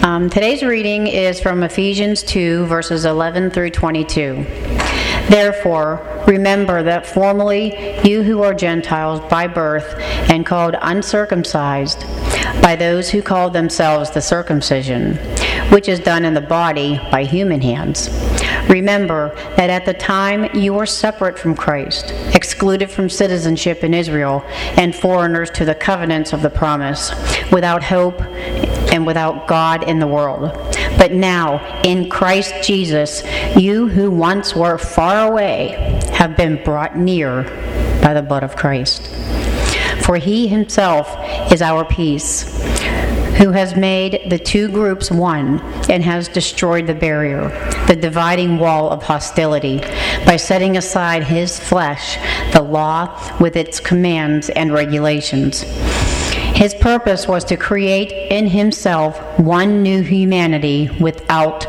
Today's reading is from Ephesians 2, verses 11 through 22. Therefore, remember that formerly you who are Gentiles by birth and called uncircumcised by those who call themselves the circumcision, which is done in the body by human hands. Remember that at the time you were separate from Christ, excluded from citizenship in Israel, and foreigners to the covenants of the promise, without hope and without God in the world. But now, in Christ Jesus, you who once were far away have been brought near by the blood of Christ. For he himself is our peace, who has made the two groups one and has destroyed the barrier, the dividing wall of hostility, by setting aside his flesh, the law with its commands and regulations. His purpose was to create in himself one new humanity without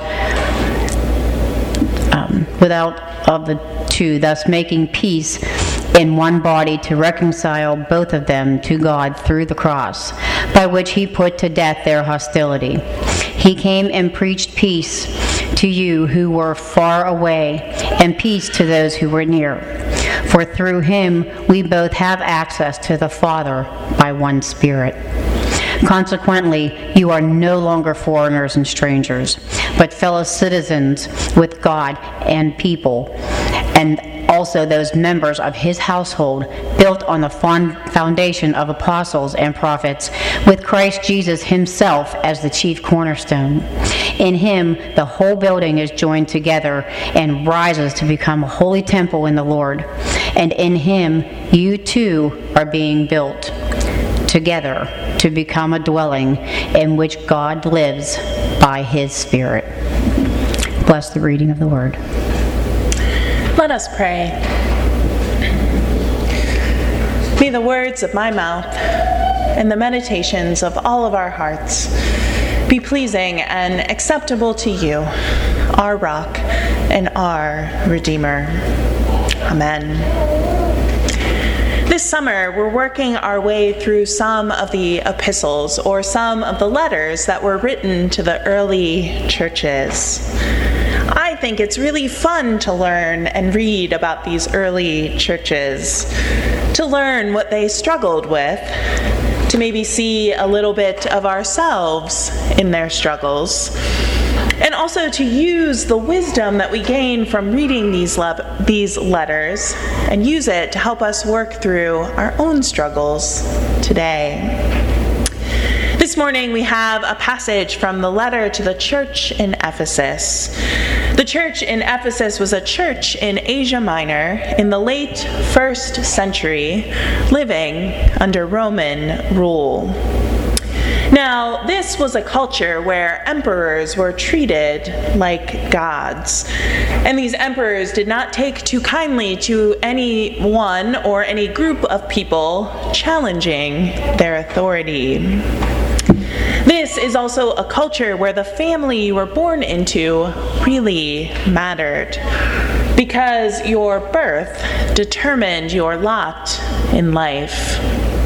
of the two, thus making peace in one body, to reconcile both of them to God through the cross, by which he put to death their hostility. He came and preached peace to you who were far away, and peace to those who were near. For through him we both have access to the Father by one Spirit. Consequently, you are no longer foreigners and strangers, but fellow citizens with God and people, and also those members of his household, built on the foundation of apostles and prophets, with Christ Jesus himself as the chief cornerstone. In him, the whole building is joined together and rises to become a holy temple in the Lord. And in him, you too are being built together to become a dwelling in which God lives by his Spirit. Bless the reading of the word. Let us pray. May the words of my mouth and the meditations of all of our hearts be pleasing and acceptable to you, our rock and our Redeemer. Amen. This summer, we're working our way through some of the epistles, or some of the letters that were written to the early churches. I think it's really fun to learn and read about these early churches, to learn what they struggled with, to maybe see a little bit of ourselves in their struggles, and also to use the wisdom that we gain from reading these letters and use it to help us work through our own struggles today. This morning we have a passage from the letter to the church in Ephesus. The church in Ephesus was a church in Asia Minor in the late 1st century, living under Roman rule. Now, this was a culture where emperors were treated like gods, and these emperors did not take too kindly to any one or any group of people challenging their authority. This is also a culture where the family you were born into really mattered, because your birth determined your lot in life.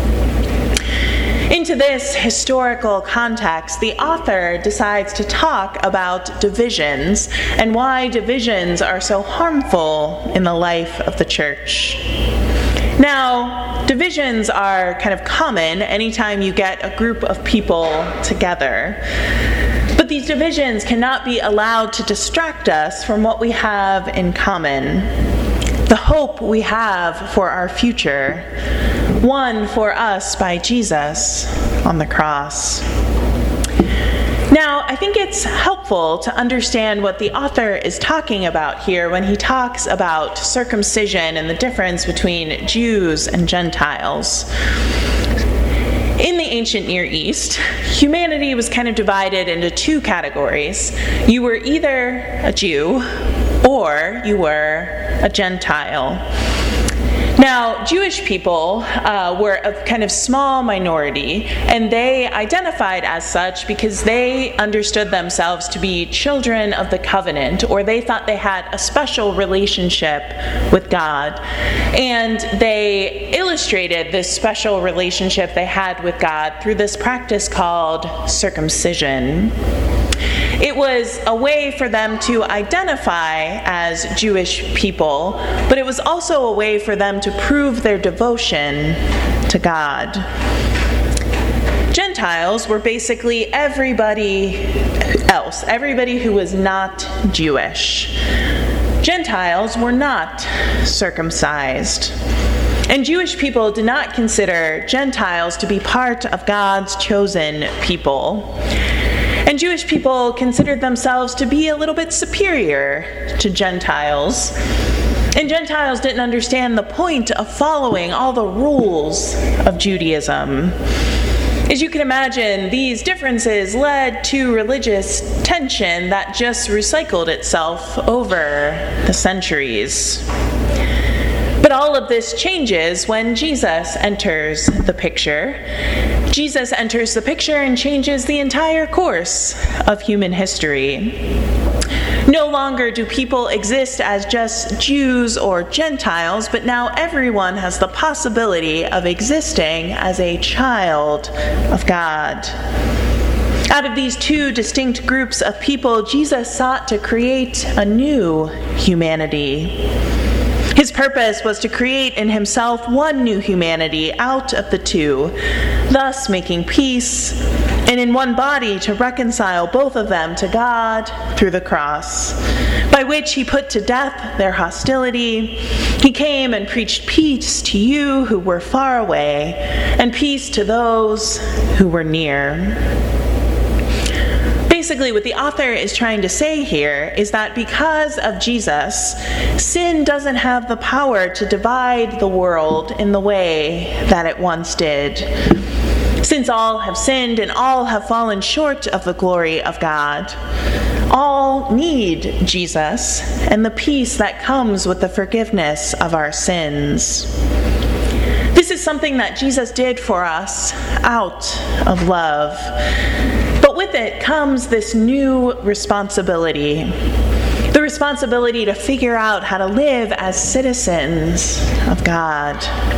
Into this historical context, the author decides to talk about divisions and why divisions are so harmful in the life of the church. Now, divisions are kind of common anytime you get a group of people together. But these divisions cannot be allowed to distract us from what we have in common. The hope we have for our future, won for us by Jesus on the cross. Now, I think it's helpful to understand what the author is talking about here when he talks about circumcision and the difference between Jews and Gentiles. In the ancient Near East, humanity was kind of divided into two categories. You were either a Jew or you were a Gentile. Now, Jewish people were a kind of small minority, and they identified as such because they understood themselves to be children of the covenant, or they thought they had a special relationship with God. And they illustrated this special relationship they had with God through this practice called circumcision. It was a way for them to identify as Jewish people, but it was also a way for them to prove their devotion to God. Gentiles were basically everybody else, everybody who was not Jewish. Gentiles were not circumcised. And Jewish people did not consider Gentiles to be part of God's chosen people. And Jewish people considered themselves to be a little bit superior to Gentiles. And Gentiles didn't understand the point of following all the rules of Judaism. As you can imagine, these differences led to religious tension that just recycled itself over the centuries. But all of this changes when Jesus enters the picture. Jesus enters the picture and changes the entire course of human history. No longer do people exist as just Jews or Gentiles, but now everyone has the possibility of existing as a child of God. Out of these two distinct groups of people, Jesus sought to create a new humanity. His purpose was to create in himself one new humanity out of the two, thus making peace, and in one body to reconcile both of them to God through the cross, by which he put to death their hostility. He came and preached peace to you who were far away, and peace to those who were near. Basically, what the author is trying to say here is that because of Jesus, sin doesn't have the power to divide the world in the way that it once did. Since all have sinned and all have fallen short of the glory of God, all need Jesus and the peace that comes with the forgiveness of our sins. This is something that Jesus did for us out of love. But with it comes this new responsibility. The responsibility to figure out how to live as citizens of God.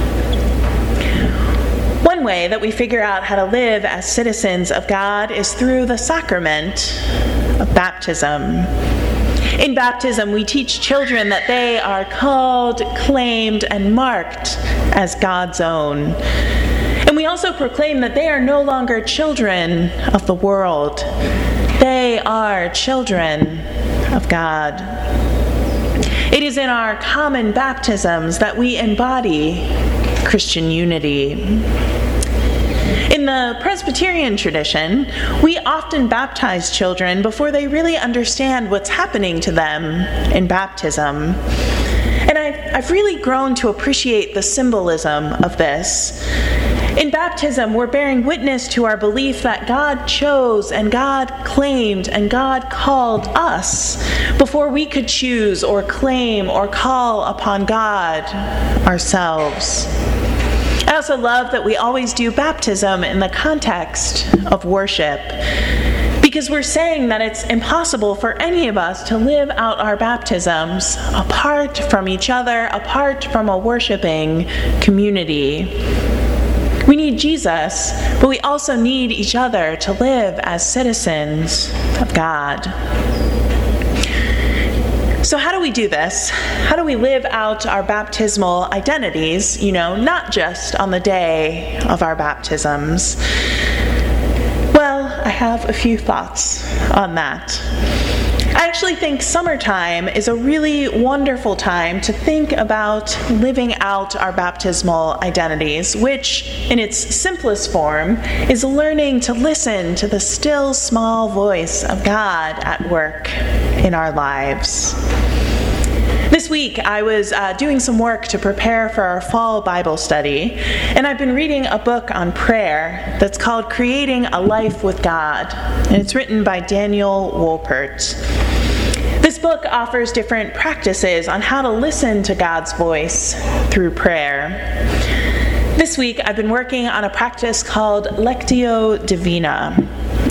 One way that we figure out how to live as citizens of God is through the sacrament of baptism. In baptism, we teach children that they are called, claimed, and marked as God's own. And we also proclaim that they are no longer children of the world. They are children of God. It is in our common baptisms that we embody Christian unity. In the Presbyterian tradition, we often baptize children before they really understand what's happening to them in baptism. And I've really grown to appreciate the symbolism of this. In baptism, we're bearing witness to our belief that God chose and God claimed and God called us before we could choose or claim or call upon God ourselves. I also love that we always do baptism in the context of worship, because we're saying that it's impossible for any of us to live out our baptisms apart from each other, apart from a worshiping community. We need Jesus, but we also need each other to live as citizens of God. So how do we do this? How do we live out our baptismal identities, not just on the day of our baptisms? Well, I have a few thoughts on that. I actually think summertime is a really wonderful time to think about living out our baptismal identities, which, in its simplest form, is learning to listen to the still small voice of God at work in our lives. This week, I was doing some work to prepare for our fall Bible study, and I've been reading a book on prayer that's called Creating a Life with God, and it's written by Daniel Wolpert. This book offers different practices on how to listen to God's voice through prayer. This week, I've been working on a practice called Lectio Divina.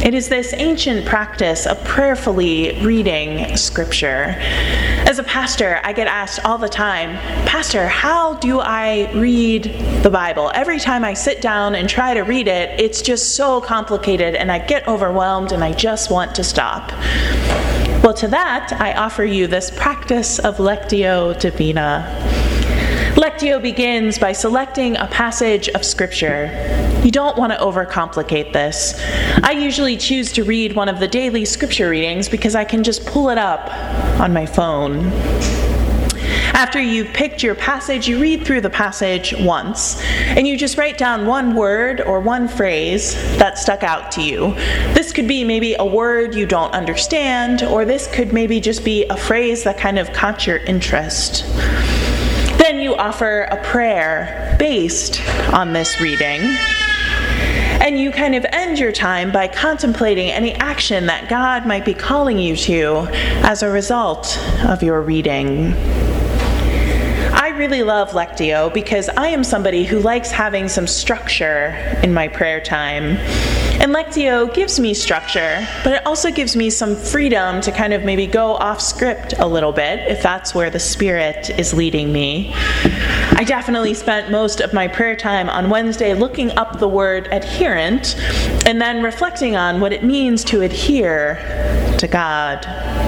It is this ancient practice of prayerfully reading Scripture. As a pastor, I get asked all the time, "Pastor, how do I read the Bible? Every time I sit down and try to read it, it's just so complicated and I get overwhelmed and I just want to stop." Well, to that, I offer you this practice of Lectio Divina. Lectio begins by selecting a passage of Scripture. You don't want to overcomplicate this. I usually choose to read one of the daily Scripture readings because I can just pull it up on my phone. After you've picked your passage, you read through the passage once, and you just write down one word or one phrase that stuck out to you. This could be maybe a word you don't understand, or this could maybe just be a phrase that kind of caught your interest. Then you offer a prayer based on this reading, and you kind of end your time by contemplating any action that God might be calling you to as a result of your reading. I really love Lectio because I am somebody who likes having some structure in my prayer time. And Lectio gives me structure, but it also gives me some freedom to kind of maybe go off script a little bit if that's where the Spirit is leading me. I definitely spent most of my prayer time on Wednesday looking up the word adherent and then reflecting on what it means to adhere to God.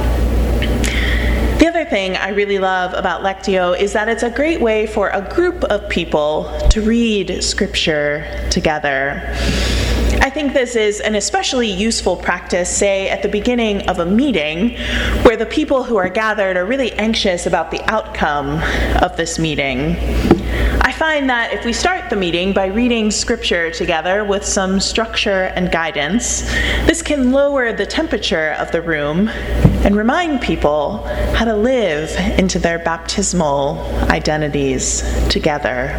The other thing I really love about Lectio is that it's a great way for a group of people to read Scripture together. I think this is an especially useful practice, say, at the beginning of a meeting, where the people who are gathered are really anxious about the outcome of this meeting. I find that if we start the meeting by reading Scripture together with some structure and guidance, this can lower the temperature of the room and remind people how to live into their baptismal identities together.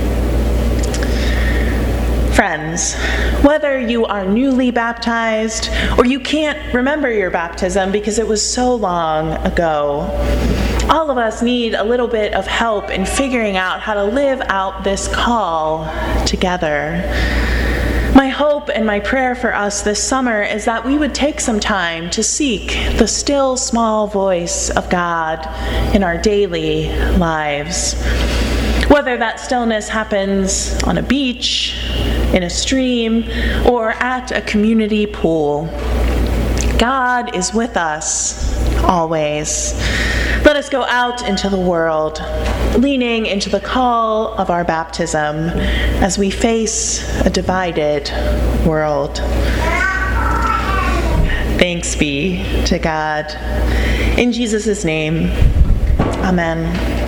Friends, whether you are newly baptized or you can't remember your baptism because it was so long ago, all of us need a little bit of help in figuring out how to live out this call together. My hope and my prayer for us this summer is that we would take some time to seek the still small voice of God in our daily lives. Whether that stillness happens on a beach, in a stream, or at a community pool, God is with us always. Let us go out into the world, leaning into the call of our baptism as we face a divided world. Thanks be to God. In Jesus' name, amen.